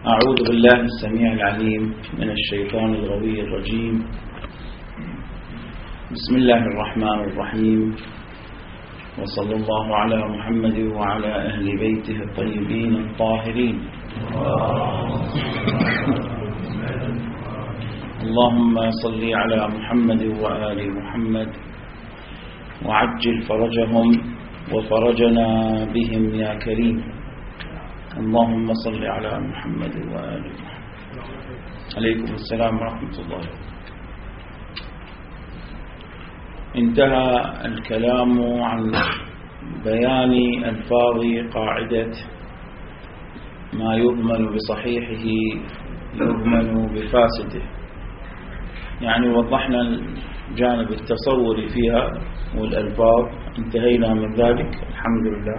أعوذ بالله السميع العليم من الشيطان الغوي الرجيم. بسم الله الرحمن الرحيم، وصلى الله على محمد وعلى أهل بيته الطيبين الطاهرين. اللهم صل على محمد وآل محمد وعجل فرجهم وفرجنا بهم يا كريم. اللهم صل على محمد وآل محمد. عليكم السلام ورحمة الله. انتهى الكلام عن بيان ألفاظ قاعدة ما يضمن بصحيحه يضمن بفاسده، يعني وضحنا الجانب التصوري فيها والألفاظ، انتهينا من ذلك الحمد لله.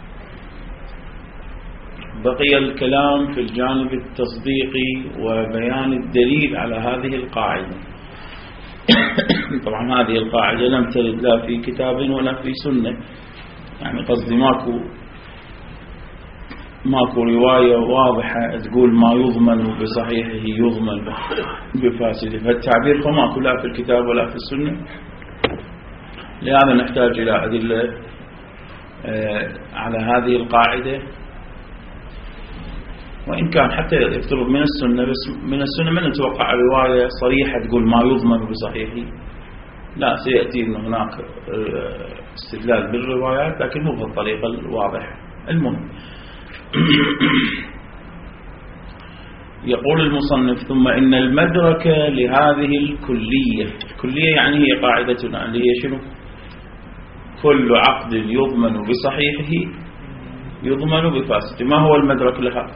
بقي الكلام في الجانب التصديقي وبيان الدليل على هذه القاعدة. طبعا هذه القاعدة لم ترد لا في كتاب ولا في سنة، يعني قصدي ماكو رواية واضحة تقول ما يضمن بصحيحه يضمن بفاسده، فالتعبير فماكو لا في الكتاب ولا في السنة. لهذا نحتاج إلى أدلة على هذه القاعدة، وإن كان حتى يفترض من السنة، بس من السنة من نتوقع رواية صريحة تقول ما يضمن بصحيحه. لا، سيأتي أن هناك استدلال بالروايات لكن مو بالطريقة الواضحة. المهم يقول المصنف: ثم إن المدرك لهذه الكلية يعني هي قاعدتنا اللي هي شنو؟ كل عقد يضمن بصحيحه يضمن بفاسده. ما هو المدرك لها؟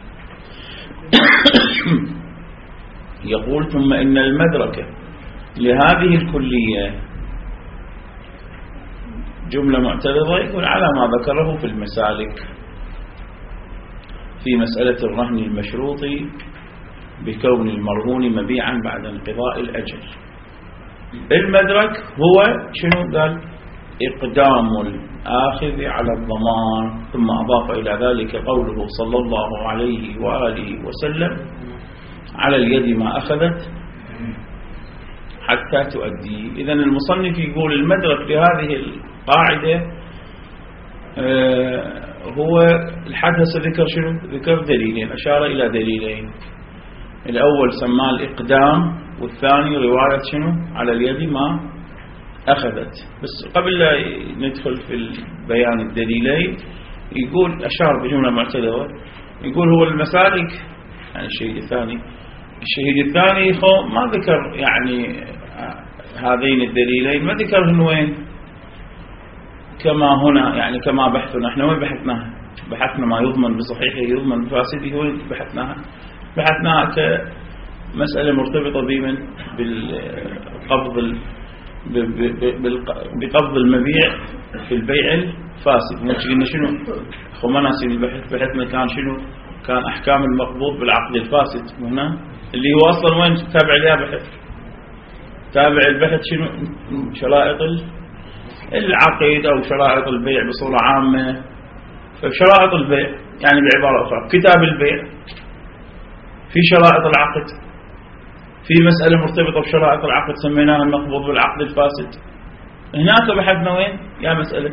يقول: ثم إن المدرك لهذه الكلية جملة معترضة، يقول على ما ذكره في المسالك في مسألة الرهن المشروط بكون المرهون مبيعا بعد انقضاء الأجل. المدرك هو شنو؟ قال: إقدام الآخذ على الضمان. ثم أضاف إلى ذلك قوله صلى الله عليه وآله وسلم: على اليد ما أخذت حتى تؤدي. إذن المصنف يقول المدرك لهذه القاعدة هو الحدث. ذكر شنو؟ ذكر دليلين، أشار إلى دليلين. الأول سماه الإقدام، والثاني رواية شنو؟ على اليد ما أخذت. بس قبل لا ندخل في بيان الدليلين يقول أشار بجملة معترضة، يقول هو المسالك يعني الشهيد الثاني ما ذكر يعني هذين الدليلين، ما ذكرهن وين كما هنا، يعني كما بحثنا احنا. وين بحثنا ما يضمن بصحيحه يضمن بفاسده. وين بحثناها كمسألة مرتبطة بقبض المبيع في البيع الفاسد. قلنا شنو؟ ما ناسين البحث. بحثنا كان شنو؟ كان أحكام المقبوض بالعقد الفاسد، هنا اللي هو أصلا وين تابع لها بحث؟ تابع البحث شنو؟ شرائط العقد أو شرائط البيع بصورة عامة. فشرائط البيع يعني بعبارة أخرى كتاب البيع، في شرائط العقد، في مسألة مرتبطة بشرائط العقد سميناها المقبوض بالعقد الفاسد. هناك بحثنا وين؟ يا مسألة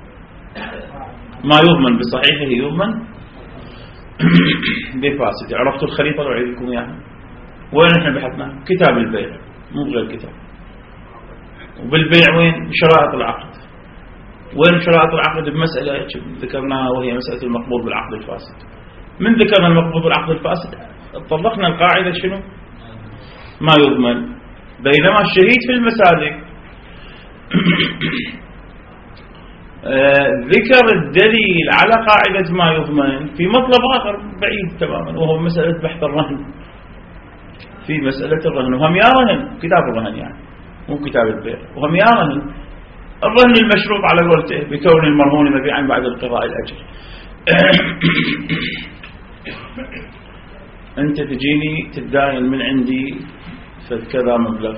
ما يضمن بصحيحه يضمن بفاسد. عرفتوا الخريطة؟ أعيد لكم إياها. وين احنا بحثنا؟ كتاب البيع، مو غير كتاب. وبالبيع وين؟ بشرائط العقد. وين شرائط العقد؟ بمسألة ذكرناها وهي مسألة المقبوض بالعقد الفاسد. من ذكرنا المقبوض بالعقد الفاسد طبقنا القاعدة شنو؟ ما يضمن. بينما الشهيد في المسالك ذكر الدليل على قاعدة ما يضمن في مطلب آخر بعيد تماما، وهو مسألة بحث الرهن. في مسألة الرهن وهم يرهن كتاب الرهن، يعني مو كتاب البيع، وهم يرهن الرهن المشروط على قولته بكون المرهون مبيعا بعد انقضاء الأجل. أنت تجيني تداين من عندي فكذا مبلغ،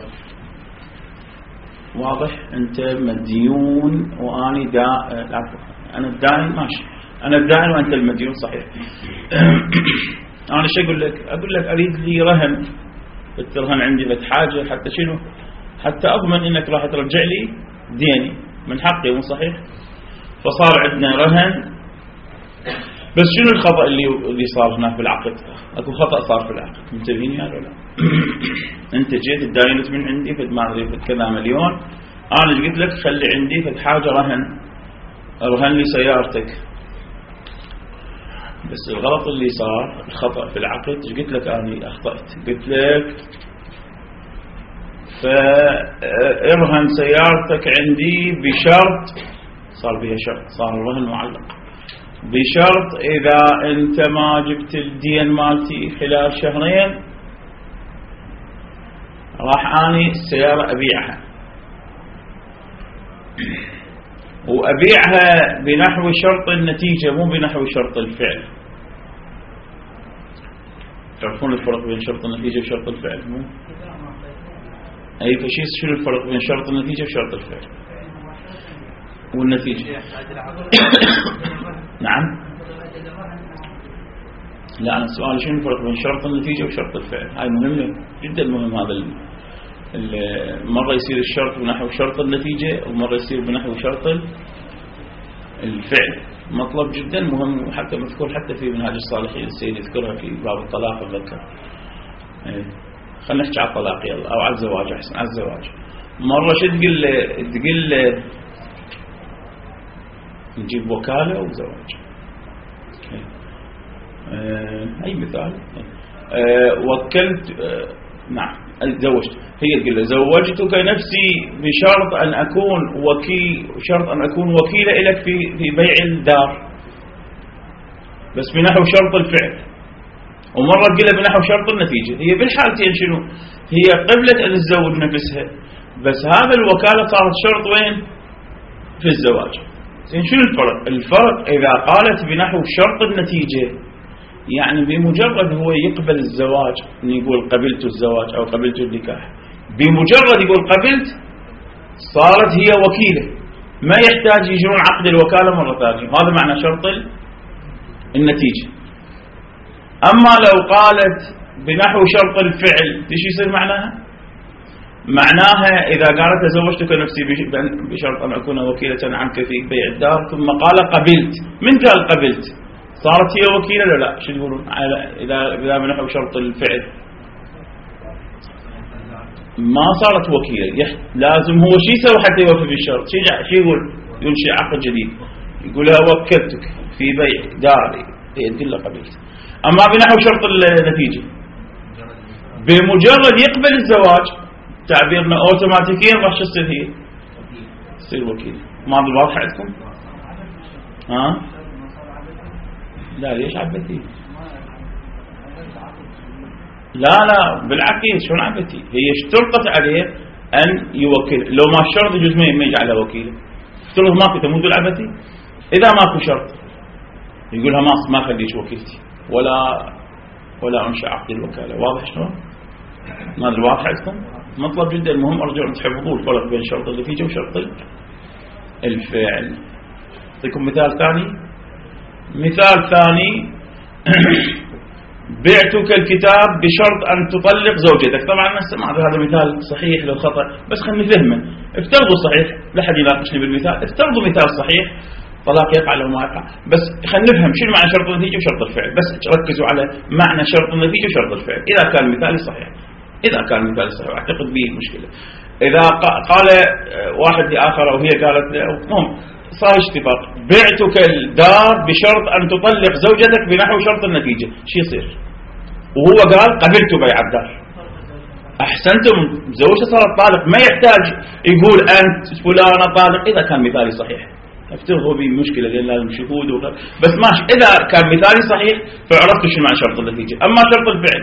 واضح؟ أنت مديون وأنا أنا الدائن، ماشي، أنا الدائن وأنت المديون، صحيح. أنا شو أقول لك أريد لي رهن، الرهن عندي بس حاجة حتى شنو، حتى أضمن إنك راح ترجع لي ديني من حقي، مو صحيح؟ فصار عندنا رهن. بس شنو الخطأ اللي صار هناك بالعقد؟ اكو خطأ صار في العقد، منتبهين يا ولا؟ انت جيت تداينت من عندي فد ما ادري كذا مليون، انا قلت لك خلي عندي فد حاجه رهن لي سيارتك. بس الغلط اللي صار، الخطأ في العقد، قلت لك انا اخطأت، قلت لك فارهن سيارتك عندي بشرط، صار بها شرط، صار الرهن معلق بشرط إذا أنت ما جبت الدين مالتي خلال شهرين راح أني السيارة أبيعها، وأبيعها بنحو شرط النتيجة مو بنحو شرط الفعل. تعرفون الفرق بين شرط النتيجة وشرط الفعل مو؟ أي فشيء شنو الفرق بين شرط النتيجة وشرط الفعل والنتيجة؟ نعم. لا أنا السؤال شنو الفرق بين شرط النتيجة وشرط الفعل؟ هاي مهمة جدا، مهم هذا مرة يصير الشرط بنحو شرط النتيجة ومرة يصير بنحو شرط الفعل. مطلب جدا مهم، حتى مذكور حتى في منهاج الصالحين السيد يذكرها في باب الطلاق. أتذكر خلينا نحكي على الطلاق يلا، أو على الزواج أحسن، على الزواج. مرة شو تقول نجيب وكالة وزواج، أي مثال، وكلت، نعم زوجت، هي تقول له زوجتك نفسي بشرط أن أكون شرط أن أكون وكيلة لك في بيع الدار، بس بنحو شرط الفعل. ومرة تقول له بنحو شرط النتيجة. هي بالحالتين شنو؟ هي قبلت أن تزوج نفسها، بس هذا الوكالة صارت شرط وين؟ في الزواج. شنو الفرق؟ الفرق إذا قالت بنحو شرط النتيجة، يعني بمجرد هو يقبل الزواج، يقول قبلت الزواج أو قبلت النكاح، بمجرد يقول قبلت صارت هي وكيلة، ما يحتاج يجرون عقد الوكالة مرة ثانية. هذا معنى شرط النتيجة. أما لو قالت بنحو شرط الفعل، ايش يصير معناها؟ معناها إذا قالت تزوجتك نفسي بشرط أن أكون وكيلة عنك في بيع الدار، ثم قال قبلت، من قال قبلت؟ صارت هي وكيلة ولا لا؟ شو تقولون إذا بنحو شرط الفعل؟ ما صارت وكيلة، لازم هو شو يسوي حتى يوفي بالشرط؟ شو يقول شيء عقد جديد، يقول لها وكلتك في بيع داري، هي تقول له قبلت. أما بنحو شرط النتيجة، بمجرد يقبل الزواج تعبيرنا اوتوماتيكيا راح تصير هي تصير وكيل. ما هذا واضح عندكم؟ ها؟ لا ليش عبتي؟ لا بالعكس، شلون عبتي؟ هي اشترطت عليه ان يوكل، لو ما الشرط يجوز ما يجعله وكيل. افترض ماكو، تمو تقول عبتي؟ اذا ماكو شرط يقولها ما خليش وكيلتي ولا انشا عقد الوكاله. واضح شلون؟ ما هذا واضح عندكم؟ مطلب جدا مهم، أرجو أن تحفظوا الفرق بين شرط النتيجة وشرط الفعل. أعطيكم مثال ثاني. مثال ثاني بعتك الكتاب بشرط أن تطلق زوجتك. طبعا هذا مثال صحيح للخطأ، بس خلينا نفهمه. افترضوا صحيح، لا حد يناقشني بالمثال، افترضوا مثال صحيح، طلاق يقع لو ما يقع، بس خلينا نفهم شنو معنى شرط النتيجة وشرط الفعل. بس ركزوا على معنى شرط النتيجة وشرط الفعل إذا كان مثالي صحيح. إذا كان مثال صحيح أعتقد به مشكلة. إذا قال واحد لآخر أو هي قالت له، المهم صار اتفاق، بعتك الدار بشرط أن تطلق زوجتك بنحو شرط النتيجة، شو يصير؟ وهو قال قبلت بيع الدار. أحسنتم، زوجته صارت طالق، ما يحتاج يقول أنت فلانة طالق. إذا كان مثالي صحيح افترضوا به مشكلة لأن لازم شهود بس ماشي. إذا كان مثالي صحيح فعرفتوا شو معنى شرط النتيجة. أما شرط الفعل،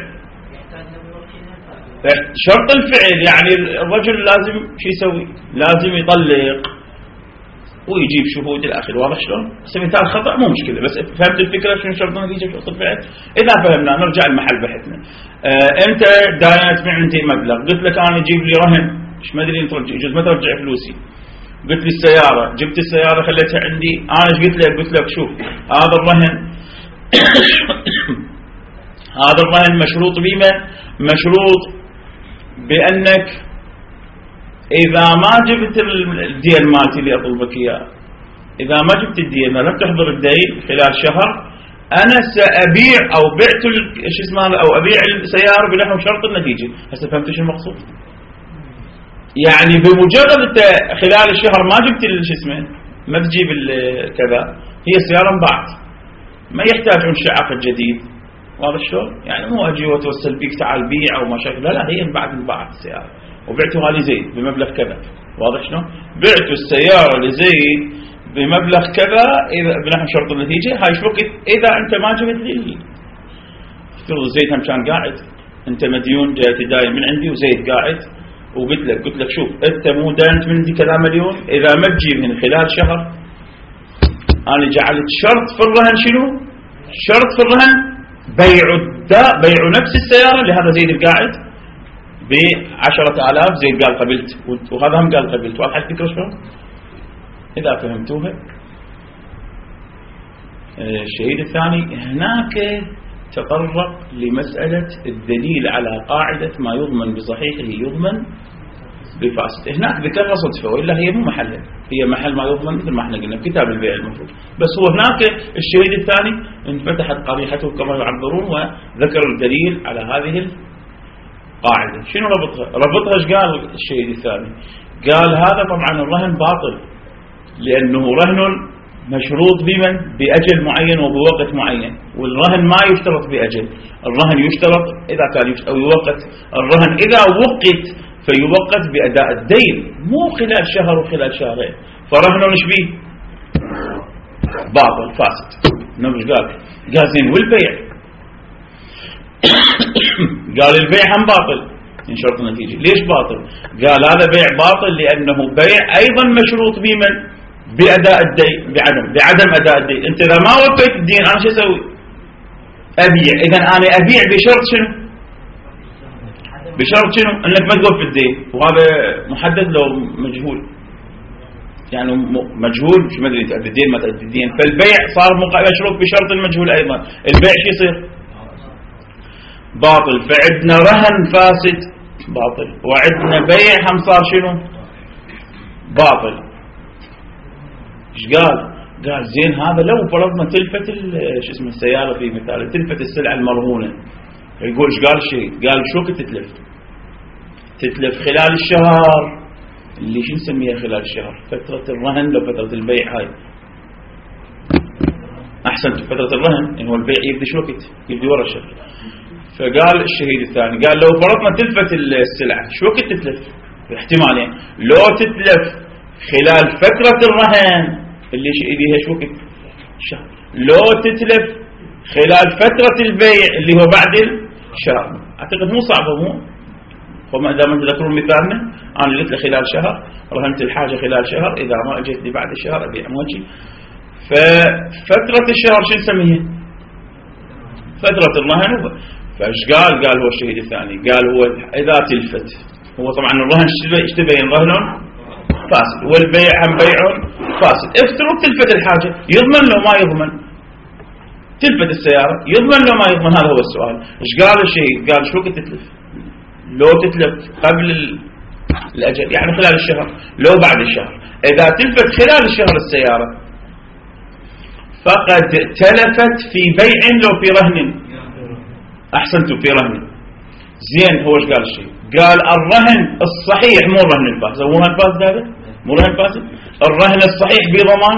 شرط الفعل يعني الرجل لازم شو يسوي؟ لازم يطلق ويجيب شهود الآخر. واضح شلون؟ مثال خطأ مو مشكلة، بس فهمت الفكرة شنو شرط النتيجة وشرط الفعل؟ إذا فهمنا نرجع لمحل بحثنا. أنت داينت من عندي مبلغ، قلت لك أنا جيب لي رهن، مش ما أدري ترجع، يجوز ما ترجع فلوسي. قلت لي السيارة، جبت السيارة خليتها عندي، أنا ايش قلت لك؟ قلت لك شوف هذا الرهن هذا الرهن مشروط بما مشروط بأنك إذا ما جبت الدين مالتي اللي أطلبك إياه، إذا ما جبت الدين لم تحضر الدين خلال شهر، أنا سأبيع أو بعت شو اسمه أو أبيع السيارة بنحو شرط النتيجة. هسه فهمت شو المقصود؟ يعني بمجرد أنت خلال الشهر ما جبت شو اسمه، ما تجيب كذا، هي السيارة انباعت، ما يحتاج انشاء عقد جديد. واضح شلون؟ يعني مو أجي وأتوسل بيك تعال بيع أو ما شكل، لا هي انباعت السيارة وبعتها لزيد بمبلغ كذا. واضح شلون؟ بعت السيارة لزيد بمبلغ كذا إذا بنحو شرط النتيجة. هاي شو وقت إذا أنت ما جبت لي، افترض زيد هم كان قاعد، أنت مديون جاي تداين من عندي وزيد قاعد، وقلت لك شوف أنت مو داينت من عندي كذا مليون، إذا ما تجيب من خلال شهر أنا جعلت شرط في الرهن. شنو شرط في الرهن؟ بيع نفس السيارة لهذا زيد القاعد ب10,000. زيد قال قبلت وهذا هم قال قبلت. واضح الفكرة شلون؟ إذا فهمتوها. الشهيد الثاني هناك تطرق لمسألة الدليل على قاعدة ما يضمن بصحيحه يضمن بفاسد. هناك ذكرها صدفة وإلا هي مو محلها، هي محل ما يضمن مثل ما احنا قلنا في كتاب البيع المفروض. بس هو هناك الشهيد الثاني انفتحت قريحته كما يعبرون وذكر الدليل على هذه القاعدة. شنو ربطها ايش قال الشهيد الثاني؟ قال هذا طبعا الرهن باطل لأنه رهن مشروط بمن؟ بأجل معين وبوقت معين، والرهن ما يشترط بأجل، الرهن يشترط إذا كان أو يوقت. الرهن إذا وقت فيوقت بأداء الدين، مو خلال شهر وخلال شهرين. فرهن ايش بيه؟ باطل فاسد. نمش قال زين والبيع قال البيع هم باطل إن شرط النتيجة. ليش باطل؟ قال هذا بيع باطل لأنه بيع أيضا مشروط بمن؟ بأداء الدين، بعدم أداء الدين. أنت إذا ما وفيت الدين أنا شو أسوي؟ أبيع. إذا أنا أبيع بشرط شنو؟ بشرط شنو؟ أنك ما توفي الدين. وهذا محدد لو مجهول، يعني مجهول شو ما أدري تأدي الدين ما تأدي الدين. فالبيع صار مشروط بشرط المجهول أيضا. البيع شو يصير؟ باطل. فعندنا رهن فاسد باطل، وعندنا بيع هم صار شنو؟ باطل. ايش قال؟ قال زين هذا لو فرضنا تلفت شو اسمه السيارة في مثال، تلفت السلعة المرهونة. يقول ايش قال الشيء؟ قال شو كنت تتلف خلال الشهر اللي شو نسميها خلال الشهر؟ فترة الرهن لو فترة البيع هاي احسن. فترة الرهن يعني هو البيع يبدي شو وقت؟ يبدي ورا الشهر. فقال الشهيد الثاني قال لو فرضنا تلفت السلعة شو وقت تتلف؟ احتمالين، لو تتلف خلال فترة الرهن اللي بيها شو وقت؟ شهر. لو تتلف خلال فترة البيع اللي هو بعد الشهر. اعتقد مو صعبة، مو وما دام تذكرون مثالنا انا قلت له خلال شهر رهنت الحاجة خلال شهر، اذا ما اجت لي بعد الشهر ابيع موجي. ففترة الشهر شو نسميها؟ فترة الرهن. فايش قال هو الشهيد الثاني؟ قال هو اذا تلفت، هو طبعا الرهن ايش تبين؟ رهن فاسد، والبيع هم بيع فاسد. افترض تلفت الحاجة، يضمن لو ما يضمن؟ تلفت السيارة يضمن لو ما يضمن؟ هذا هو السؤال. ايش قال الشهيد؟ قال شو كنت تتلف؟ لو تتلف قبل الأجل يعني خلال الشهر، لو بعد الشهر. إذا تلفت خلال الشهر السيارة فقد تلفت في بيع لو في رهن. أحسنتم، في رهن. زين هو ايش قال الشيء؟ قال الرهن الصحيح مو الرهن الفاسد. مو الرهن الفاسد هذا؟ مو الرهن الفاسد. الرهن الصحيح بضمان.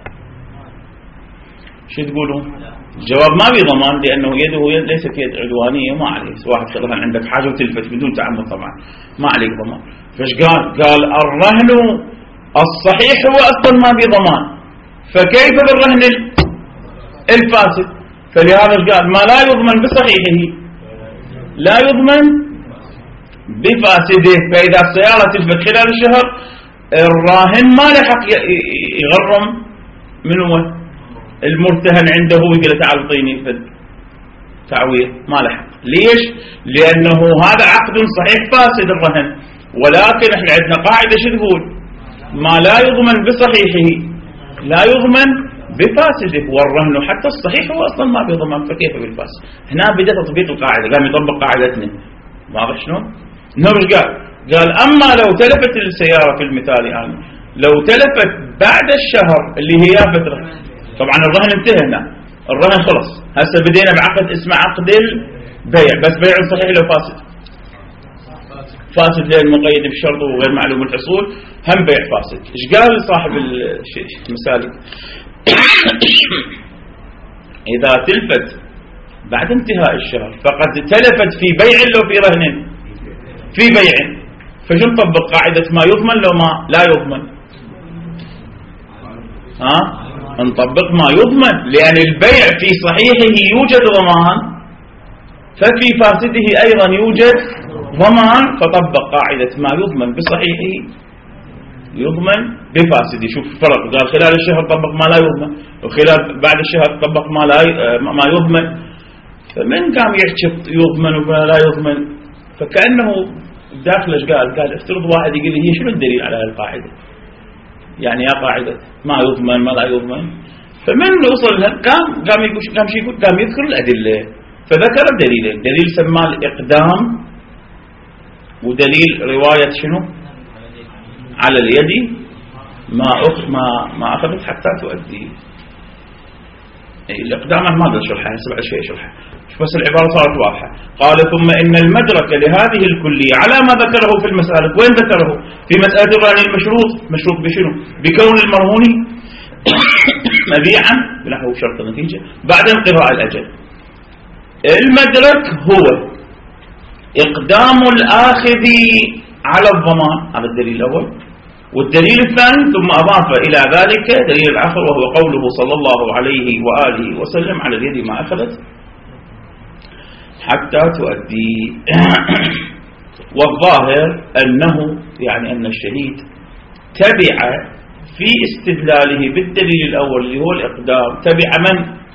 شو تقولون؟ الجواب ما بضمان، لأنه يده ليست يد عدوانية، ما عليه. واحد رهن عندك حاجة وتلفت بدون تعمد طبعا ما عليك ضمان. فايش قال؟ قال الرهن الصحيح هو أصلا ما بضمان، فكيف بالرهن الفاسد؟ فلهذا قال ما لا يضمن بصحيحه لا يضمن بفاسده. فإذا السيارة تلفت خلال الشهر الراهن ما له حق يغرم من هو المرتهن عنده ويقول له تعال اعطيني تعويض، ما له حق. ليش؟ لأنه هذا عقد صحيح فاسد الرهن. ولكن احنا عندنا قاعدة شو تقول؟ ما لا يضمن بصحيحه لا يضمن بفاسده، والرهن حتى الصحيح هو أصلا ما بيضمن، فكيف بالفاسد؟ هنا بدأ تطبيق القاعدة، قام يطبق قاعدتنا. واضح شنو؟ نرج قال أما لو تلفت السيارة في المثال يعني لو تلفت بعد الشهر اللي هي فترة، طبعا الرهن انتهى هنا، الرهن خلص، هسه بدينا بعقد اسمه عقد البيع، بس بيع صحيح لو فاسد، فاسد لأن مقيد بشرط وغير معلوم الحصول، هم بيع فاسد. ايش قال صاحب المثال؟ إذا تلفت بعد انتهاء الشهر فقد تلفت في بيع لو في رهن، في بيع، فشو نطبق قاعدة ما يضمن لو ما لا يضمن؟ نطبق ما يضمن، لأن البيع في صحيحه يوجد ضمان، ففي فاسده أيضا يوجد ضمان، فطبق قاعدة ما يضمن بصحيحه يضمن بفاسده. شوف الفرق، قال خلال الشهر طبق ما لا يضمن، وخلال بعد الشهر طبق ما يضمن. فمن قام يحكي يضمن ولا لا يضمن؟ فكأنه داخل ايش قال افترض واحد يقول لي هي شنو الدليل على هذه القاعدة؟ يعني يا قاعدة ما يضمن ما لا يضمن. فمن وصل قام يذكر الأدلة، فذكر دليلين، دليل سماه الإقدام، ودليل رواية شنو؟ على اليد ما أخذت حتى تؤدي. الإقدام ما أدري شرحها، سبع شيء شرحها، بس العبارة صارت واضحة. قال ثم إن المدرك لهذه الكلية على ما ذكره في المسألة، وين ذكره؟ في مسألة الرهن المشروط، مشروط بشنو؟ بكون المرهون مبيعا بنحو شرط النتيجة بعد انقضاء الأجل. المدرك هو إقدام الآخذ على الضمان، هذا الدليل الأول. والدليل الثاني ثم أضاف إلى ذلك دليل الآخر، وهو قوله صلى الله عليه وآله وسلم على اليد ما أخذت حتى تؤدي. والظاهر أنه يعني أن الشهيد تبع في استدلاله بالدليل الأول اللي هو الإقدام، تبع من؟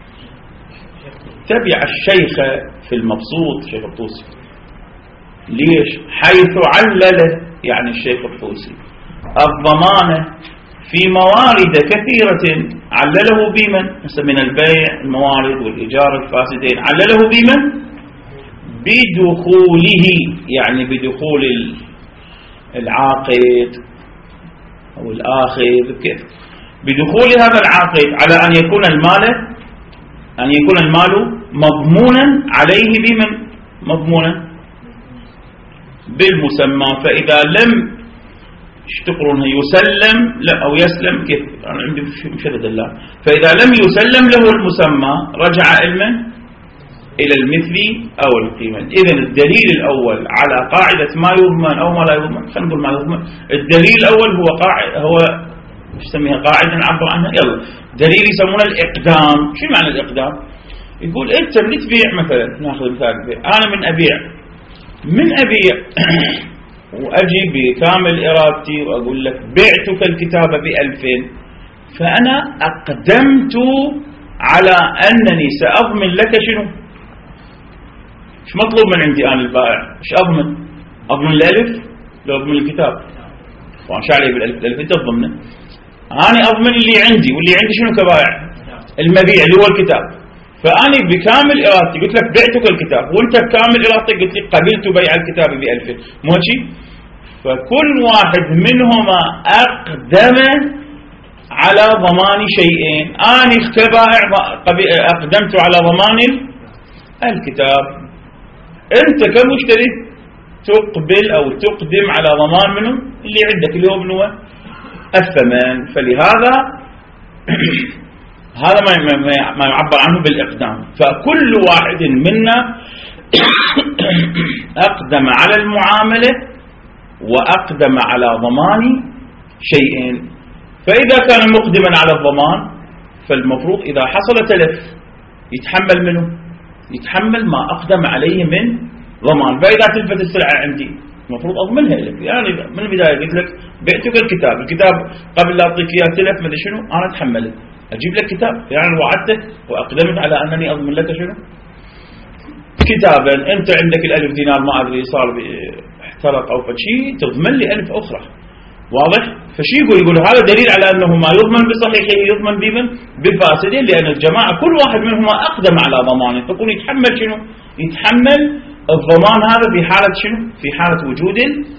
تبع الشيخ في المبسوط، شيخ الطوسي. ليش؟ حيث علل يعني الشيخ الطوسي الضمانة في موارد كثيرة علله بمن؟ من البيع الموارد والإيجار الفاسدين، علله بمن؟ بدخوله، يعني بدخول العاقد أو الآخذ، كيف؟ بدخول هذا العاقد على أن يكون المال مضمونا عليه بمن؟ مضمونا بالمسمى. فإذا لم يشتقرونها يسلم لا أو يسلم، كيف؟ أنا عندي مشدد الله. فإذا لم يسلم له المسمى رجع علما إلى المثل أو القيمة. إذن الدليل الأول على قاعدة ما يضمن أو ما لا يضمن، خلينا نقول ما يضمن. الدليل الأول هو يسميها قاعدة نعبر عنها، يلا دليل يسمونه الإقدام. شو معنى الإقدام؟ يقول أنت من تبيع مثلا، ناخذ مثال بيع، أنا من أبيع وأجي بكامل إرادتي وأقول لك بعتك الكتاب ب2000، فأنا أقدمت على أنني سأضمن لك شنو؟ مش مطلوب من عندي أنا البائع، مش أضمن الألف لو أضمن الكتاب، وأنا شعلي بالألف أنت تضمنه، أنا أضمن اللي عندي، واللي عندي شنو كبائع؟ المبيع اللي هو الكتاب. فأنا بكامل إرادتي قلت لك بعتك الكتاب، وأنت بكامل إرادتك قلت لي قبلت بيع الكتاب ب2000، مو هيك؟ فكل واحد منهما أقدم على ضمان شيئين. أنا كبائع أقدمت على ضمان الكتاب، أنت كمشتري تقبل أو تقدم على ضمان منه اللي عندك اللي هو منه الثمن. فلهذا هذا ما يعبر عنه بالإقدام. فكل واحد منا أقدم على المعاملة وأقدم على ضمان شيئين. فإذا كان مقدما على الضمان فالمفروض إذا حصل تلف يتحمل منه، يتحمل ما أقدم عليه من ضمان. فإذا تلفت السلعة عندي المفروض أضمنها لك، يعني من البداية قلت لك بعتك الكتاب قبل لا أعطيك إياه تلف مدري شنو، أنا أتحمله أجيب لك كتاب، يعني وعدتك وأقدمت على أنني أضمن لك شنو؟ كتابا. أنت عندك ال1000 دينار ما أدري صار احترق أو فشي، تضمن لي 1000 أخرى. واضح؟ فشي يقول هذا دليل على أنه ما يضمن بصحيحه يضمن بمن؟ بفاسده، لأن الجماعة كل واحد منهما أقدم على ضمانه، فيكون يتحمل شنو؟ يتحمل الضمان هذا في حالة شنو؟ في حالة وجود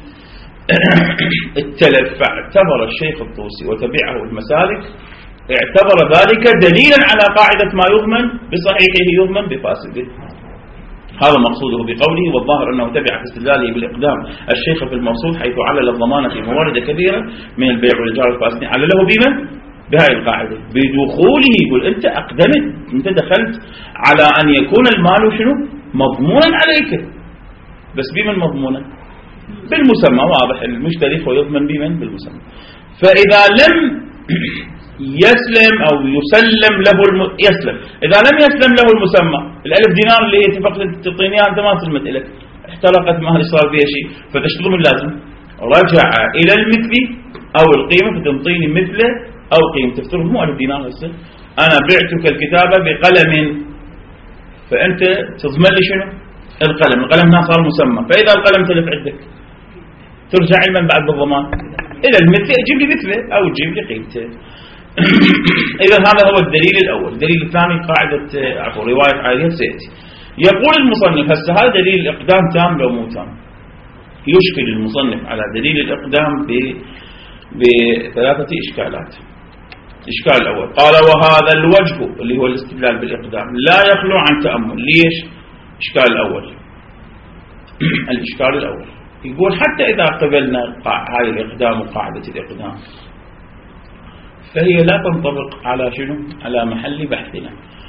التلف. فاعتبر الشيخ الطوسي وتبعه المسالك اعتبر ذلك دليلا على قاعدة ما يضمن بصحيحه يضمن بفاسده. هذا مقصوده بقوله، والظاهر أنه تبع في استدلاله بالإقدام الشيخ في الموصول حيث علل الضمانة في موارد كثيرة من البيع والإيجار الفاسدين، علله بمن؟ بهذه القاعدة بدخوله. يقول أنت أقدمت، أنت دخلت على أن يكون المال شنو؟ مضمونا عليك، بس بمن مضمونا؟ بالمسمى. واضح المشتري هو يضمن بمن؟ بالمسمى. فإذا لم يسلم أو يسلم له يسلم، إذا لم يسلم له المسمى، ال1000 دينار اللي هي اتفقت تعطيني أنت ما سلمت لك، احترقت ما صار فيها شيء، فتشتغل من لازم رجع إلى المثل أو القيمة، فتنطيني مثله أو قيمة. تفترض مو 1000 دينار هسه، أنا بعتك الكتابة بقلم، فأنت تضمن لي شنو؟ القلم هنا صار مسمى، فإذا القلم تلف عندك ترجع لمن بعد بالضمان؟ إلى المثل، تجيب لي مثله أو تجيب لي قيمته. إذا هذا هو الدليل الأول. الدليل الثاني قاعدة رواية عائلة سيأتي. يقول المصنف هسه هذا دليل الإقدام تام لو مو تام؟ يشكل المصنف على دليل الإقدام بثلاثة إشكالات. الإشكال الأول قال وهذا الوجه اللي هو الاستدلال بالإقدام لا يخلو عن تأمل. ليش؟ الإشكال الأول الإشكال الأول يقول حتى إذا قبلنا هاي الإقدام وقاعدة الإقدام فهي لا تنطبق على شنو؟ على محل بحثنا.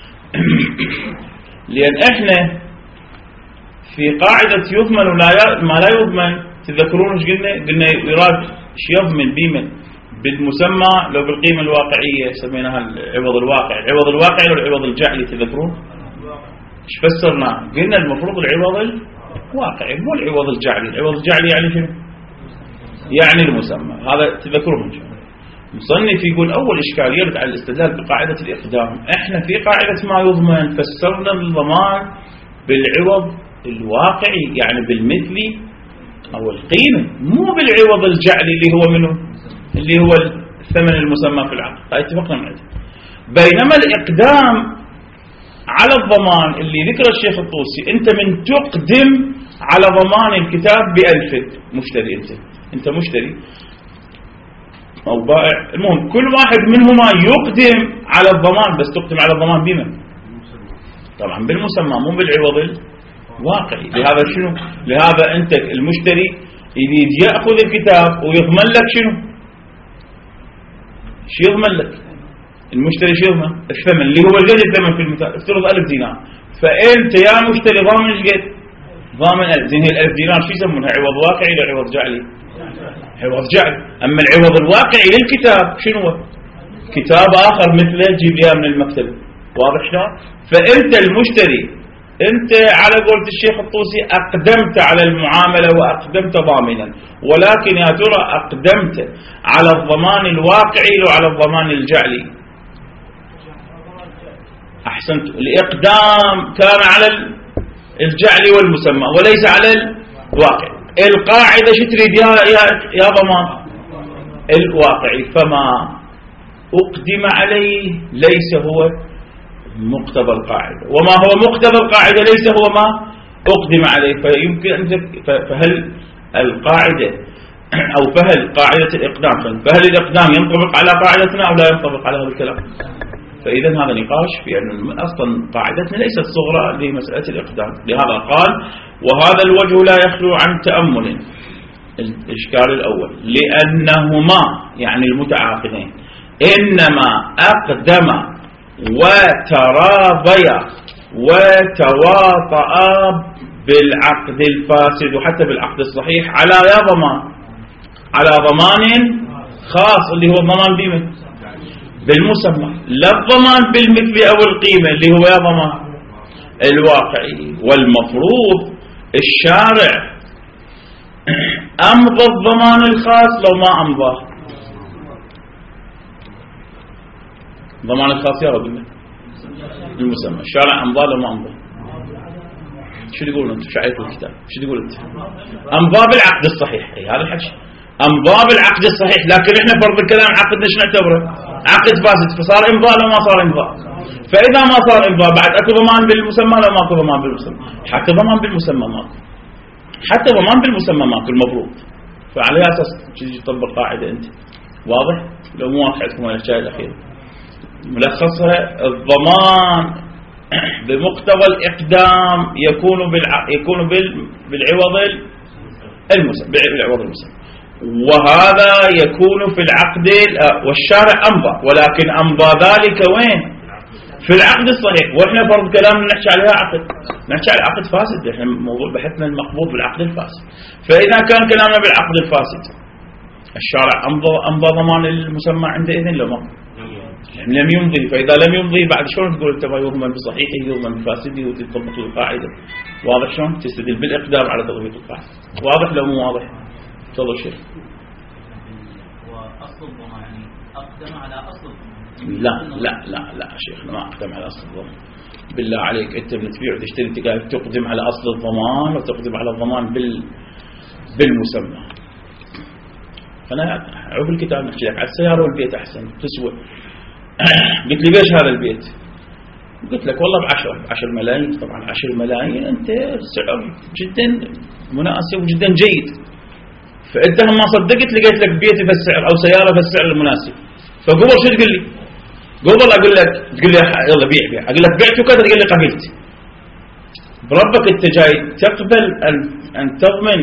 لأن احنا في قاعدة يضمن ما لا يضمن، تذكرون ايش قلنا يراد ايش يضمن بمن؟ بالمسمى لو بالقيمة الواقعية سميناها العوض الواقعي. العوض الواقعي والعوض الجعلي تذكرون ايش فسرنا؟ قلنا المفروض العوض الواقعي مو العوض الجعلي. العوض الجعلي يعني شنو؟ يعني المسمى. هذا تذكرون. المصنف يقول أول إشكال يرد على الاستدلال بقاعدة الإقدام. إحنا في قاعدة ما يضمن فسرنا الضمان بالعوض الواقعي، يعني بالمثل أو القيمة، مو بالعوض الجعلي اللي هو منه اللي هو الثمن المسمى في العقد. هاي اتفقنا معه. بينما الإقدام على الضمان اللي ذكر الشيخ الطوسي، أنت من تقدم على ضمان الكتاب ب1000 مشتري، أنت مشتري أو بائع، المهم كل واحد منهما يقدم على الضمان، بس تقدم على الضمان بمن؟ طبعا بالمسمى مو بالعوض الواقعي. لهذا شنو؟ لهذا أنت المشتري يريد يأخذ الكتاب ويضمن لك شنو؟ شو يضمن لك؟ المشتري شو يضمن؟ الثمن اللي هو القد الثمن في المثال، افترض 1000 دينار، فأنت يا مشتري ضامن ايش قد؟ ضامن 1000. زين هي ال1000 دينار شو يسمونها؟ عوض واقعي ولا عوض جعلي؟ عوض جعل. أما العوض الواقعي للكتاب شنو هو؟ كتاب آخر مثله جيب لها من المكتب. واضح شلون؟ فأنت المشتري أنت على قولة الشيخ الطوسي أقدمت على المعاملة وأقدمت ضامنا، ولكن يا ترى أقدمت على الضمان الواقعي أو على الضمان الجعلي؟ أحسنت. الإقدام كان على الجعلي والمسمى وليس على الواقع. القاعدة شو تريد يا ضمان؟ الواقعي. فما أقدم عليه ليس هو مقتضى القاعدة، وما هو مقتضى القاعدة ليس هو ما أقدم عليه. فيمكن أن فهل القاعدة أو فهل قاعدة الإقدام، فهل الإقدام ينطبق على قاعدتنا أو لا ينطبق على هذا الكلام؟ فإذا هذا نقاش في أن أصلا قاعدتنا ليست صغرى لمسألة الإقدام. لهذا قال وهذا الوجه لا يخلو عن تأمل. الإشكال الأول لأنهما يعني المتعاقدين إنما أقدم وتراضيا وتواطئا بالعقد الفاسد وحتى بالعقد الصحيح على على ضمان خاص اللي هو الضمان بمن؟ بالمسمى، لا الضمان بالمثل أو القيمة اللي هو يا ضمان الواقعي. والمفروض الشارع أمضى الضمان الخاص لو ما أمضاه. ضمان الخاص يا رب المسمى، الشارع أمضاه لو ما أمضاه. شو تقولون أنتم؟ شعيتوا الكتاب شو تقول أنت؟ أمضاه بالعقد الصحيح. أي هذا الحكي أمضى بالعقد الصحيح، لكن إحنا فرض الكلام عقدنا شو نعتبره؟ عقد فاسد، فصار إمضاء لو ما صار إمضاء؟ فإذا ما صار إمضاء بعد أكو ضمان بالمسمى لو ماكو ضمان بالمسمى؟ حتى ضمان بالمسمى ماكو، حتى ضمان بالمسمى ماكو المفروض. فعلى أساس تجي تطبق قاعدة أنت. واضح؟ لو مو واضح عندكم الأشياء الأخيرة ملخصها، الضمان بمقتضى الإقدام يكون بالعوض المسمى، وهذا يكون في العقد والشارع أمضى، ولكن أمضى ذلك وين؟ في العقد الصحيح. وإحنا فرض كلام نحكي عليها عقد، نحكي على عقد فاسد، إحنا موضوع بحثنا المقبول بالعقد الفاسد. فإذا كان كلامنا بالعقد الفاسد الشارع أمضى ضمان المسمى عندئذ لو ما لم يمضي. فإذا لم يمضي بعد شلون تقول أنت ما يضمن بصحيحه يضمن بفاسده وتطبق القاعدة؟ واضح شلون؟ تستدل بالإقدام على تطبيق القاعدة. واضح لو مو واضح؟ تفضل شيخ. وأصل الضمان يعني أقدم على أصل الضمان؟ لا شيخنا ما أقدم على أصل الضمان. بالله عليك أنت من تبيع وتشتري أنت قاعد تقدم على أصل الضمان وتقدم على الضمان بالمسمى. أنا عقب الكتاب نحكي لك على السيارة والبيت أحسن تسوى. قلت لي ليش هذا البيت؟ قلت لك والله ب10 ملايين. طبعا 10 ملايين أنت سعر جدا مناسب وجدا جيد، فأنت ما صدقت لقيت لك بيتي في السعر أو سيارة في السعر المناسب. فقبل شو تقول لي؟ قبل أقول لك تقول لي يلا بيع، أقول لك بعت وكذا تقول لي قبلت. بربك أنت جاي تقبل أن تضمن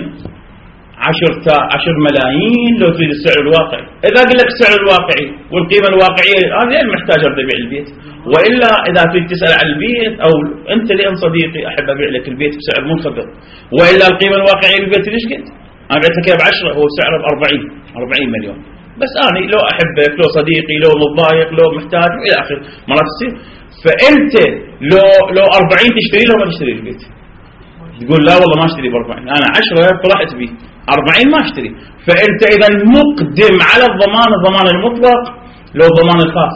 10 ملايين لو تريد السعر الواقعي. إذا أقول لك السعر الواقعي والقيمة الواقعية هذا محتاج أبيع البيت، وإلا إذا تريد تسأل عن البيت أو أنت لأن صديقي أحب أبيع لك البيت بسعر منخفض، وإلا القيمة الواقعية للبيت ليش قلت؟ أنا بعت لك ب10 هو سعره ب40 مليون، بس أنا لو أحبك لو صديقي لو متضايق لو محتاج إلى آخر مرات تصير. فأنت لو 40 تشتري له ما تشتري البيت، تقول لا والله ما اشتري ب40، أنا 10 طلعت به 40 ما اشتري. فأنت إذا مقدم على الضمان المطلق لو الضمان الخاص.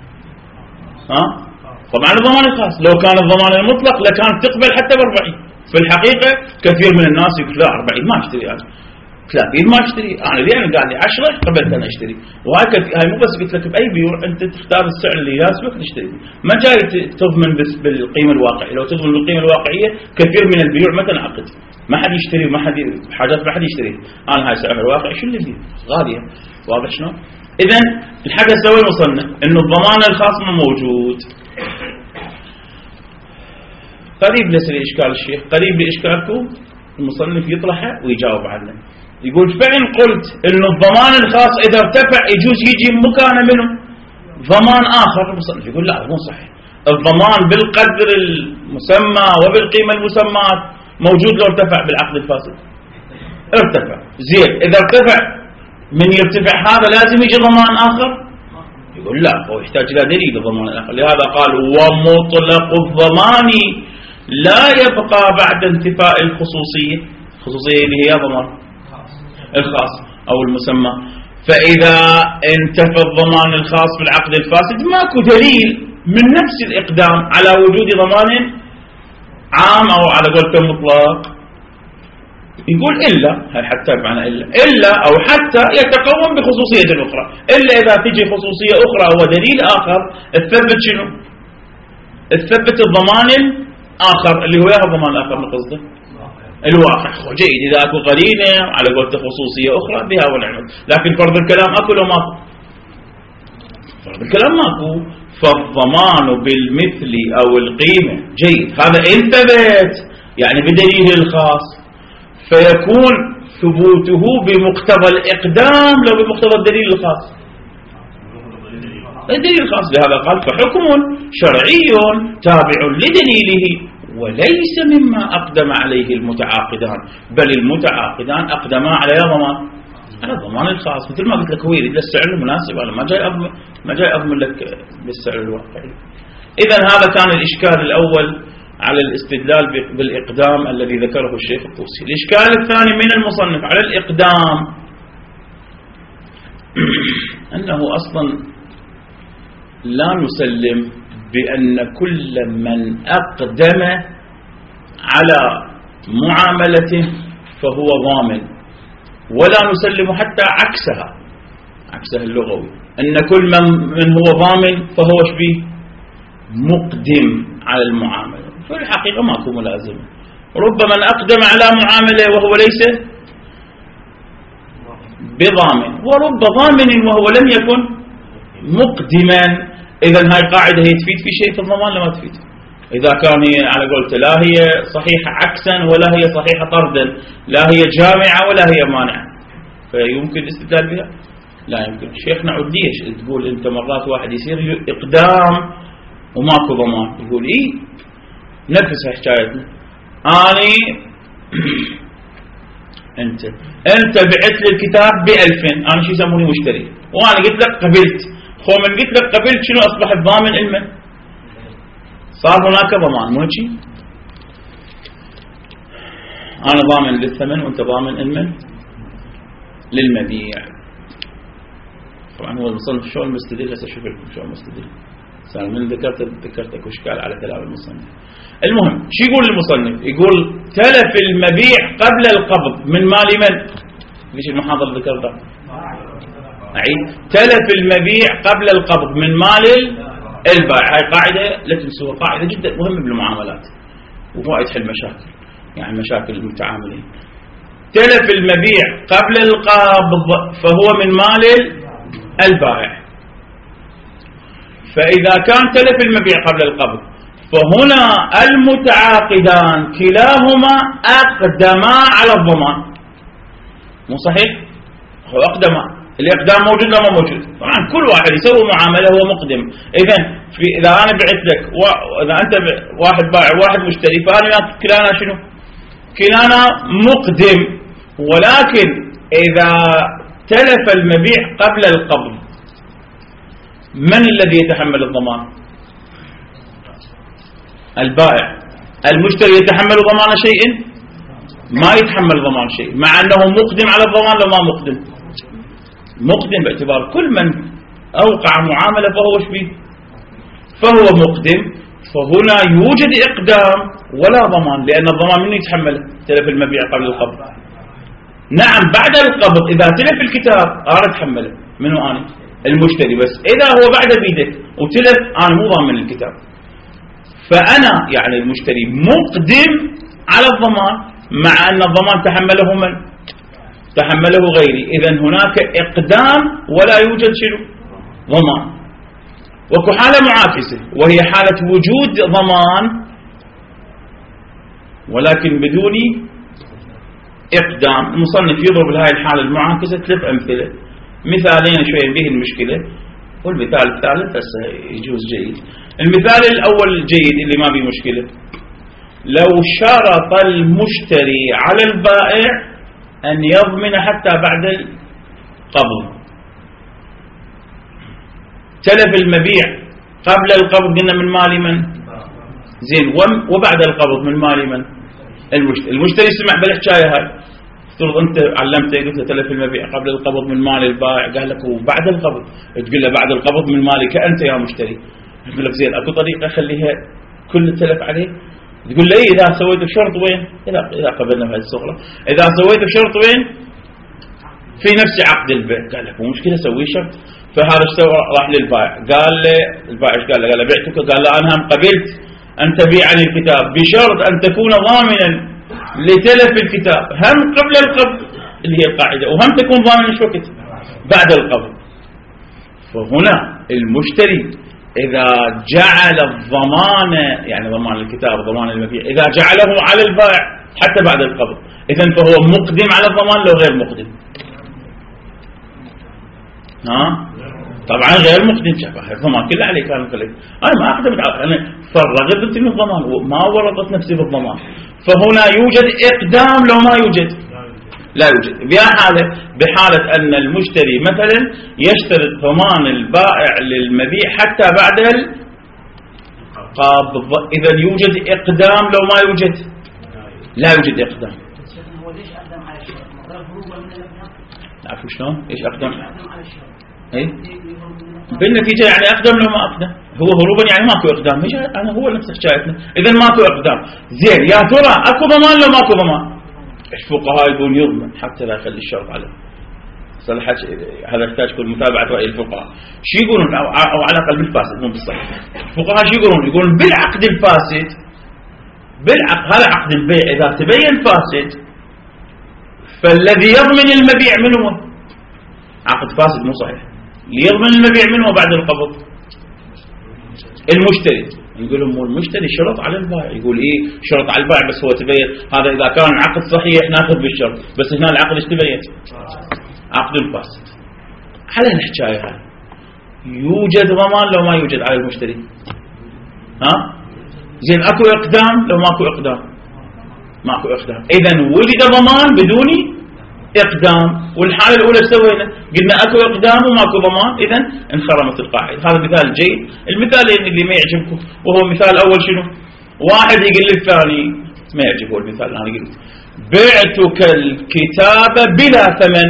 طبعا الضمان الخاص لو كان الضمان المطلق لكان تقبل حتى ب40. في الحقيقة كثير من الناس يقول لا 40 ما اشتري، أنا 30 ما اشتري، أنا ليه قال لي 10 قبلت أنا اشتري. وهاي مو بس قلت لك بأي بيوع أنت تختار السعر اللي يناسبك تشتري، ما جاي تضمن بس بالقيمة الواقعية. لو تضمن بالقيمة الواقعية كثير من البيوع ما تنعقد، ما حد يشتري، حاجات ما حد يشتري. أنا هاي سعر الواقعي شو اللي فيه غالية. واضح شلون؟ إذا الحاجة سوي وصلنا إنه الضمان الخاص ما موجود. قريب ليس لإشكال الشيخ، قريب لإشكالكم المصنف يطرحه ويجاوب عنه. يقول فإن قلت إنه الضمان الخاص إذا ارتفع يجوز يجي مكانه منه ضمان آخر، المصنف يقول لا مو صحيح. الضمان بالقدر المسمى وبالقيمة المسمى موجود لو ارتفع بالعقد الفاسد. ارتفع زين، إذا ارتفع من يرتفع هذا لازم يجي ضمان آخر؟ يقول لا، هو يحتاج إلى دليل الضمان الآخر. لهذا قال ومطلق الضمان لا يبقى بعد انتفاء الخصوصية اللي هي ضمان الخاص أو المسمى. فإذا انتفى الضمان الخاص بالعقد الفاسد ماكو دليل من نفس الإقدام على وجود ضمان عام أو على قولته مطلق. يقول إلا، هاي حتى بمعنى إلا أو حتى يتقوم بخصوصية أخرى. إلا إذا تجي خصوصية أخرى ودليل آخر تثبت شنو؟ تثبت الضمان الآخر اللي هو الضمان الآخر من قصده الواقع. جيد، إذا أكو قرينة على قولته خصوصية أخرى بها ونعمل. لكن فرض الكلام أكو لو ماكو؟ فرض الكلام ماكو. فالضمان بالمثل أو القيمة جيد، هذا إن ثبت يعني بدليل الخاص، فيكون ثبوته بمقتضى الإقدام لو بمقتضى الدليل الخاص. الدليل الخاص لهذا قال فحكم شرعي تابع لدليله وليس مما أقدم عليه المتعاقدان، بل المتعاقدان أقدما على الضمان الخاص. مثل ما قلت لك هو يريد السعر المناسب، أنا ما جاي أضمن لك بالسعر الواقعي. إذا هذا كان الإشكال الأول على الاستدلال بالإقدام الذي ذكره الشيخ الطوسي. الإشكال الثاني من المصنف على الإقدام أنه أصلا لا نسلم بأن كل من أقدم على معاملته فهو ضامن، ولا نسلم حتى عكسها اللغوي، أن كل من هو ضامن فهو شبيه مقدم على المعاملة. في الحقيقة ماكو ملازمة، ربما أقدم على معاملة وهو ليس بضامن، ورب ضامن وهو لم يكن مقدما. إذن هاي قاعدة هي تفيد في شيء في الضمان لما تفيد. إذا كان هي على قولته لا هي صحيحة عكسا ولا هي صحيحة طردا، لا هي جامعة ولا هي مانعة، فيمكن الاستدلال بها؟ لا يمكن. شيخنا عديش تقول أنت مرات واحد يصير إقدام وماكو ضمان، يقول إيه نفس حكايتنا. أنت بعت لي الكتاب ب2000، أنا شو يسموني مشتري، وأنا قلت لك قبلت. من قلت لك قبلت شنو أصبح الضامن المن؟ صار هناك ضمان، مو شيء؟ أنا ضامن للثمن وأنت ضامن المن للمبيع. طبعا هو المصنف شو المستدل، هسه شوف لكم شو المستدل. من ذكرت اكو اشكال على كلام المصنف. المهم شو يقول المصنف؟ يقول تلف المبيع قبل القبض من مال من؟ ليش المحاضر ذكر ده؟ أعيد، تلف المبيع قبل القبض من مال البائع. هاي قاعدة لا تنسوها، قاعدة جدا مهمة بالمعاملات ووايد تحل مشاكل، يعني مشاكل المتعاملين. تلف المبيع قبل القبض فهو من مال البائع. فإذا كان تلف المبيع قبل القبض فهنا المتعاقدان كلاهما أقدما على الضمان. مو صحيح؟ هو أقدما، الإقدام موجود ولا ما موجود؟ طبعا كل واحد يسوي معاملة هو مقدم. إذا أنا بعت لك إذا أنت واحد بائع واحد مشتري، فأنا كلانا شنو؟ كلانا مقدم. ولكن إذا تلف المبيع قبل القبض من الذي يتحمل الضمان؟ البائع. المشتري يتحمل ضمان شيء؟ ما يتحمل ضمان شيء، مع أنه مقدم على الضمان لو ما مقدم؟ مقدم، باعتبار كل من أوقع معاملة فهو شبيه، فهو مقدم. فهنا يوجد إقدام ولا ضمان، لأن الضمان منه يتحمله؟ تلف المبيع قبل القبض. نعم بعد القبض إذا تلف الكتاب أنا أتحمله، منه أنا؟ المشتري. بس إذا هو بعد بيدك وتلف أنا مو ضامن الكتاب، فأنا يعني المشتري مقدم على الضمان، مع أن الضمان تحمله من؟ تحمله غيري. إذن هناك إقدام ولا يوجد شنو؟ ضمان. وكو حالة معاكسة وهي حالة وجود ضمان ولكن بدون إقدام. المصنف يضرب لهذه الحالة المعاكسة 3 أمثلة، مثالين شوي به المشكلة، والمثال الثالث هسه يجوز جيد. المثال الأول جيد اللي ما به مشكلة. لو شرط المشتري على البائع أن يضمن حتى بعد القبض. تلف المبيع قبل القبض قلنا من مال من؟ زين، وبعد القبض من مال من؟ المشتري سمع بالحكاية هاي، افترض أنت علمته قلت له تلف المبيع قبل القبض من مال البائع، قال لك وبعد القبض، تقول له بعد القبض من مالك أنت يا مشتري. يقول لك زين، أكو طريقة أخليها كل التلف عليه؟ تقول له إيه إذا سويت بشرط وين؟ إذا قبلنا بهذه الصغرى، إذا سويت بشرط وين؟ في نفس عقد البيع. قال لك مو مشكلة سوي شرط. فهذا ايش سوى؟ راح للبائع، قال له البائع ايش قال له؟ قال له بعتك، قال له أنا هم قبلت أن تبيع عن الكتاب بشرط أن تكون ضامنا لتلف الكتاب هم قبل القبض اللي هي القاعدة، وهم تكون ضامن ايش وقت؟ بعد القبض. فهنا المشتري إذا جعل الضمان، يعني ضمان الكتاب ضمان المبيع، إذا جعله على البائع حتى بعد القبض، إذن فهو مقدم على الضمان لو غير مقدم؟ طبعا غير مقدم. الضمان كله عليك. أنا ما أقدم، أنا فرغت من الضمان وما ورطت نفسي بالضمان. فهنا يوجد إقدام لو ما يوجد؟ لا يوجد. بحالة أن المشتري مثلا يشترط ضمان البائع للمبيع حتى بعد القبض، إذا يوجد إقدام لو ما يوجد؟ لا يوجد إقدام. هو ليش أقدم على الشرط؟ هروبا من الإقدام؟ عارف شلون؟ إيش أقدم؟ إيه؟ بالنتيجة يعني أقدم لو ما أقدم. هو هروبا يعني ماكو إقدام. أنا هو نفس حكايتنا. إذا ماكو إقدام. زين، يا ترى أكو ضمان لو ماكو ضمان؟ الفقهاء يقول يضمن حتى لا يخلي الشرط عليه. هذا يحتاج كل متابعة رأي الفقهاء. شو يقولون؟ أو على الأقل بالفاسد مو بالصحيح. الفقهاء شو يقولون؟ يقولون بالعقد الفاسد، هذا عقد البيع إذا تبين فاسد فالذي يضمن المبيع من هو؟ عقد فاسد مو صحيح. اللي يضمن المبيع من هو بعد القبض؟ المشتري. يقول لهم المشتري شرط على البائع. يقول إيه شرط على البائع بس هو تبين. هذا إذا كان العقد صحيح ناخذ بالشرط، بس هنا العقد ايش تبين؟ عقد الفاسد. على الحكاية هاي يوجد ضمان لو ما يوجد على المشتري؟ ها؟ زين اكو اقدام لو ماكو اقدام؟ ماكو اقدام. اذا وجد ضمان بدون اقدام. والحالة الاولى سوينا قلنا اكو اقدام وماكو ضمان، اذا انخرمت القاعدة. هذا مثال جيد. المثال اللي ما يعجبكم وهو مثال الاول شنو؟ واحد يقول للثاني ما يعجبه المثال اللي انا قلت بعتك الكتاب بلا ثمن.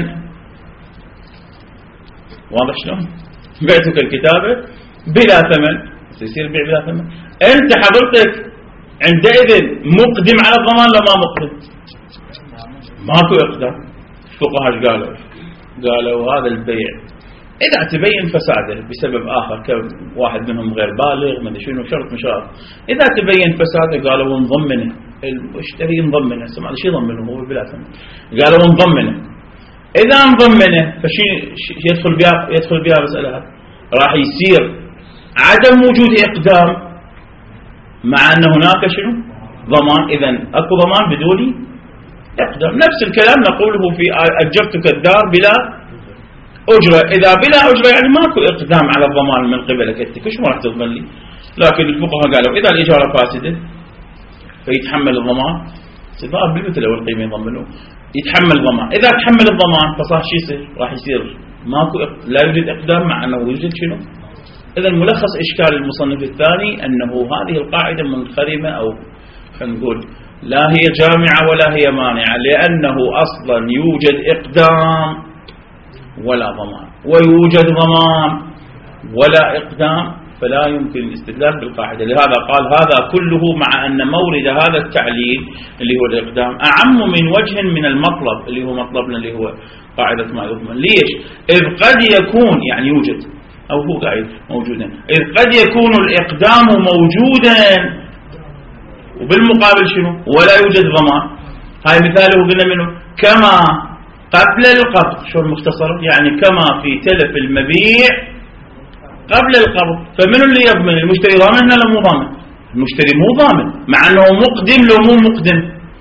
واضح شلون؟ بعتك الكتابة بلا ثمن، يصير بيع بلا ثمن. انت حضرتك عندئذ مقدم على الضمان لو ما مقدم؟ ماكو اقدام. الفقهاء ايش قالوا هذا البيع اذا تبين فساده بسبب اخر كواحد منهم غير بالغ من شنو شرط من شرط، اذا تبين فساده قالوا نضمنه. المشتري نضمنه. سمعنا شو يضمنه؟ هو بلا ثمن. قالوا نضمنه. اذا نضمنه فشي يدخل بها مسألة راح يصير عدم وجود اقدام مع ان هناك شنو؟ ضمان. اذا اكو ضمان بدون اقدام. نفس الكلام نقوله في اجرتك الدار بلا اجره. اذا بلا اجره يعني ماكو اقدام على الضمان من قبلك انت، كش ما راح تضمن لي. لكن الفقهاء قالوا اذا الاجاره فاسده فيتحمل الضمان. صفات بالمثل والقيمه يضمنوا، يتحمل الضمان. اذا تحمل الضمان فصار شو يصير؟ راح يصير ماكو لا يوجد اقدام مع انه يوجد شنو؟ اذا ملخص اشكال المصنف الثاني انه هذه القاعده منخرمه، او خلينا نقول لا هي جامعه ولا هي مانعه، لانه اصلا يوجد اقدام ولا ضمان، ويوجد ضمان ولا اقدام، فلا يمكن الاستدلال بالقاعدة. لهذا قال هذا كله مع أن مورد هذا التعليل اللي هو الإقدام أعم من وجه من المطلب اللي هو مطلبنا اللي هو قاعدة ما يضمن. ليش؟ إذ قد يكون يعني يوجد أو هو قاعد موجودا، إذ قد يكون الإقدام موجودا وبالمقابل شنو؟ ولا يوجد ضمان. هاي مثاله قلنا منه كما قبل القبض. شو المختصر؟ يعني كما في تلف المبيع قبل القبض. فمن اللي يضمن؟ المشتري ضامن ولا مو ضامن؟ المشتري مو ضامن مع انه مقدم. لو مو مقدم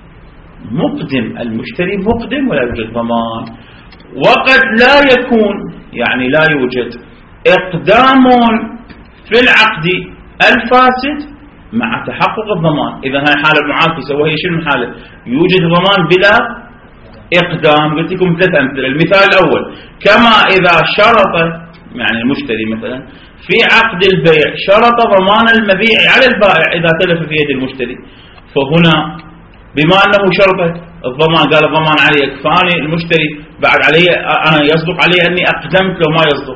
المشتري مقدم ولا يوجد ضمان. وقد لا يكون يعني لا يوجد اقدام في العقد الفاسد مع تحقق الضمان. اذا هاي حالة معاكسة، وهي شنو الحالة؟ يوجد ضمان بلا اقدام. قلت لكم ثلاث امثله. المثال الاول كما اذا شرط يعني المشتري مثلا في عقد البيع شرط ضمان المبيع على البائع إذا تلف في يد المشتري، فهنا بما أنه شرط الضمان قال الضمان علي فاني المشتري بعد علي أنا يصدق علي أني أقدمت. لو ما يصدق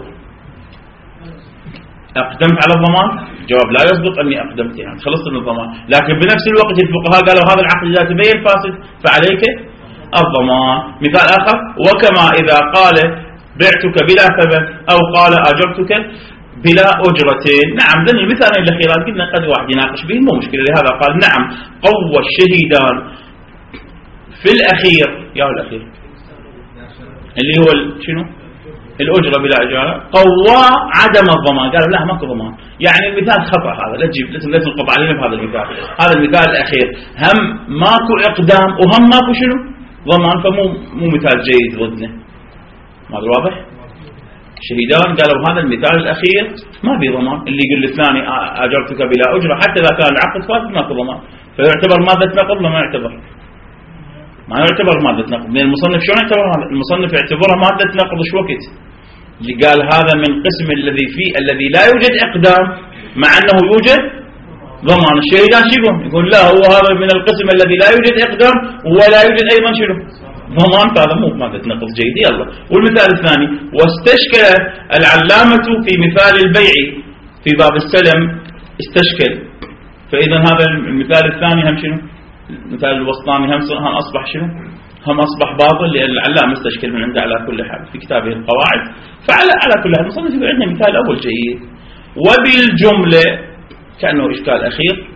أقدمت على الضمان؟ جواب لا يصدق أني أقدمت، يعني خلصت من الضمان. لكن بنفس الوقت الفقهاء قالوا هذا العقد إذا تبين فاسد فعليك الضمان. مثال آخر وكما إذا قال بعتك بلا ثمن أو قال أجرتك بلا أجرتين. نعم ذن المثالين الأخيرات قلنا قد واحد يناقش به مو مشكلة. لهذا قال نعم قوى الشهيدان في الأخير يا الأخير اللي هو شنو؟ الأجرة بلا إجارة قوى عدم الضمان. قالوا لا ماكو ضمان. يعني المثال خطأ هذا، لا تجيب لا تنقض علينا بهذا المثال. هذا المثال الأخير هم ماكو إقدام وهم ماكو شنو؟ ضمان، فمو مثال جيد ضدنا. ما هذا واضح؟ شهيدان قالوا هذا المثال الأخير ما في ضمان. اللي يقول الثاني أجرتك بلا أجرة حتى إذا كان العقد فاسد ماكو ضمان، فيعتبر مادة نقض. ما يعتبر مادة نقض. من المصنف شلون يعتبر هذا؟ المصنف يعتبرها مادة نقض. شو وقت اللي قال هذا من قسم الذي لا يوجد إقدام مع أنه يوجد ضمان. الشهيدان شو يقول لا هو هذا من القسم الذي لا يوجد إقدام ولا يوجد أيضا شنو؟ ضمان. فهذا مو مادة نقض جيد. يلا. والمثال الثاني واستشكل العلامة في مثال البيع في باب السلم استشكل. فإذا هذا المثال الثاني هم شنو؟ المثال الوسطاني هم أصبح شنو؟ هم أصبح باطل لأن العلامة استشكل من عنده على كل حال في كتابه القواعد. فعلى كل حال المصنف يقول عندنا مثال أول جيد. وبالجملة كأنه إشكال أخير،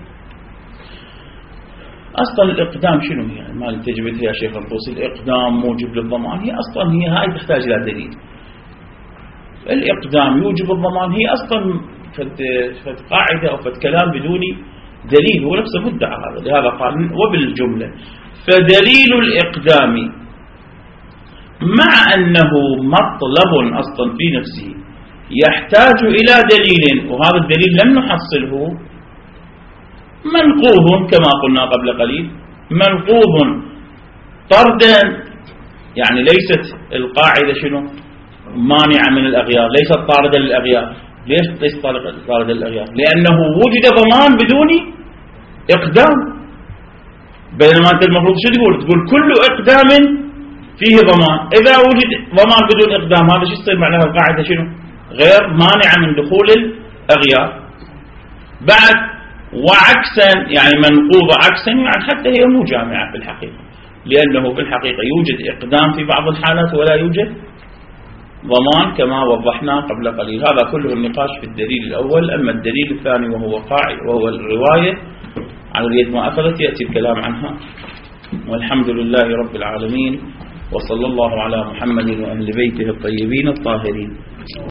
أصلا الإقدام شنو هي؟ ما التجبت يا شيخ الطوسي الإقدام موجب للضمان، هي أصلا هاي تحتاج إلى دليل. الإقدام يوجب الضمان هي أصلا فد قاعدة أو فد كلام بدون دليل، هو نفسه مدعى هذا. لهذا قال وبالجملة. فدليل الإقدام مع أنه مطلب أصلا في نفسه يحتاج إلى دليل، وهذا الدليل لم نحصله، منقوض كما قلنا قبل قليل، منقوض طردا، يعني ليست القاعدة شنو مانعة من الأغيار، ليست طاردة للأغيار. ليش ليست طاردة للأغيار؟ لأنه وجد ضمان بدون إقدام. بينما أنت المفروض شو تقول كل إقدام فيه ضمان. إذا وجد ضمان بدون إقدام هذا شو يصير معناها القاعدة شنو غير مانعة من دخول الأغيار. بعد وعكسا يعني منقوضة عكسا، يعني حتى هي مو جامعة في الحقيقة، لأنه في الحقيقة يوجد إقدام في بعض الحالات ولا يوجد ضمان كما وضحنا قبل قليل. هذا كله النقاش في الدليل الأول. أما الدليل الثاني وهو الرواية على اليد ما أخذت يأتي الكلام عنها. والحمد لله رب العالمين، وصلى الله على محمد وأهل بيته الطيبين الطاهرين.